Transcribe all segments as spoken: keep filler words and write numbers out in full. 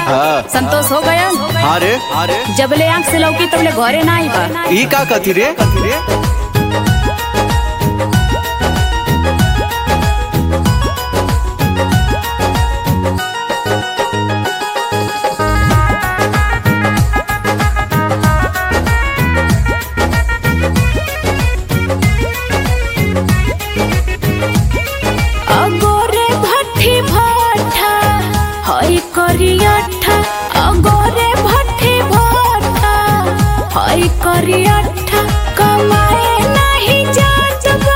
हाँ। संतोष हो गया? अरे अरे जबले आँख से लौकी तबले घरे ना आई बा। ई का कथी रे? अगोरे भट्ठी भट्ठा हई करियठा, अगोरे भट्ठी भट्ठा हई करियठा, कमाए नहीं जात बा,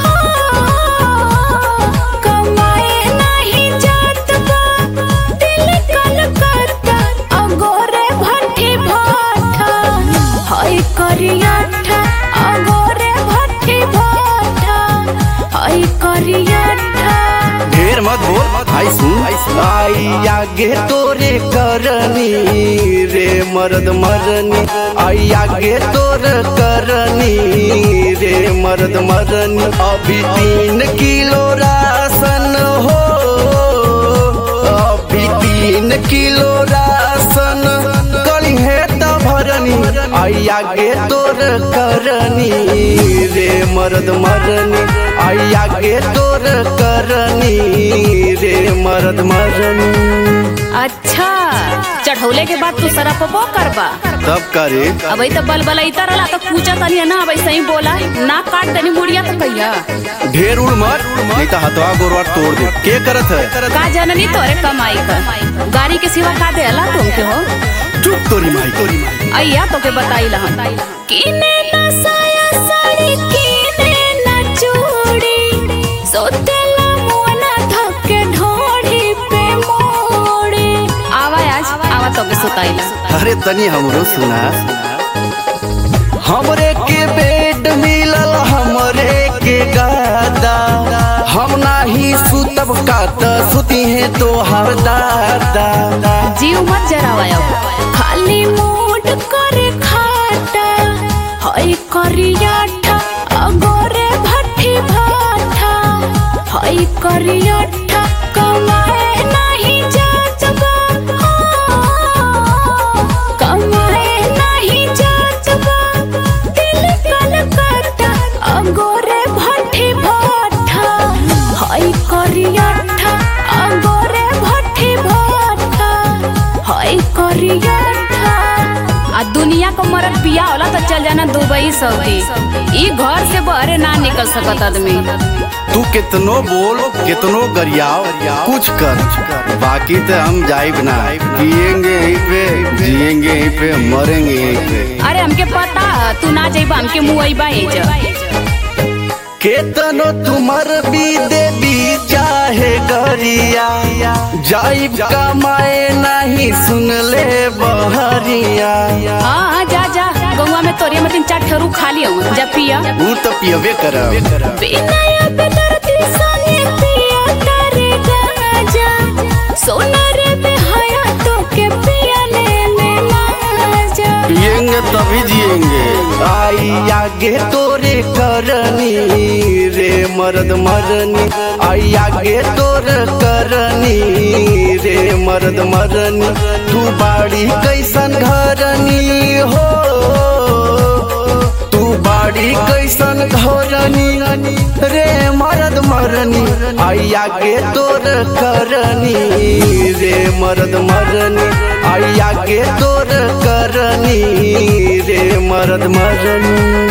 कमाए नहीं जात बा, दिल कलकत्ता। अगोरे भट्ठी भट्ठा हई करियठा, अगोरे भट्ठी भट्ठा हई करियठा। ढेर मत बोल, आई सुन। आई आगे तोरे करनी रे मर्द मरनी, आई आगे तोर करनी रे मर्द मरनी। अभी तीन किलो राशन हो, अभी तीन किलो राशन कली है त भरनी। आई आगे तोर करनी रे मर्द मरनी, आई आगे तोर करनी रे मर्द मरनी। अच्छा, चढ़ौले के बाद तू सरपबो करबा? तब करे। अब तो बल बल इतरला तो पूछा तनी ना, अब ऐसे ही बोला ना काट देनी मुड़िया तो कहिया। ढेर उड़ मत, नहीं तो हथवा गोरवा तोड़ दे। के करत है? का जननी तोरे कमाई कर, गाड़ी के सिवा का दे अला तुमके हो? चुप तोरी माई, तोरी माई। अय्या तो के बताई लहन किने ना साया साड़ी, किने ना चूड़ी, सोतेला मुआना धके ढोड़ी पे मोड़ी। आवा आज आवा तो के सुताईला। अरे तनी हमरो सुना। हमरे के बेड मिलल, हमरे के गादा, हम नाही सुतब का त सुती है तो हर दादा। जीव मत जरावा, खाली मूड करे खाटा हई करियठा, अगोरे भट्ठी भट्ठा हई करियठा, कमाए नहीं जात बा, कमाए नहीं जात बा, दिल कलकत्ता। अगोरे भट्ठी भट्ठा हई करियठा, अगोरे भट्ठी भट्ठा हई करियठा। आ दुनिया को मरद पिया होला तो चल जाना दुबई सऊदी, ई घर से बहरे ना निकल सकत आदमी। तू कितनो बोल कितनो गरियाव कुछ कर, बाकी तो हम जाइब ना। पिएंगे यहीं पे, जिएंगे यहीं पे, मरेंगे यहीं पे। अरे हमके पता तू ना जाइबा, हमके मुआइबा एजा। केतनो तुमर भी देवी चाहे गरिया, जाइब कमाए नहीं सुन ले बहरिया। हाँ जा जा, गौवा में तोरिया में तीन चार ठरू खा लिया जा पिया। वो तो पियबे करब। बिना बेदर्दी सोने पिया तारे गाजा, सोना रे बेहया तो के पिया ले ले माजा। पिएंगे तभी जिएंगे। आई आगे तोरे करनी रे मर्द मरनी, आई आगे तोर करनी रे मर्द मरनी। तू बाड़ी कैसन घरनी हो, तू बाड़ी कैसन घरनी रे मर्द मरनी। आई आगे तोर करनी रे मर्द मरनी, आई आगे तोर करनी रे मर्द मरनी।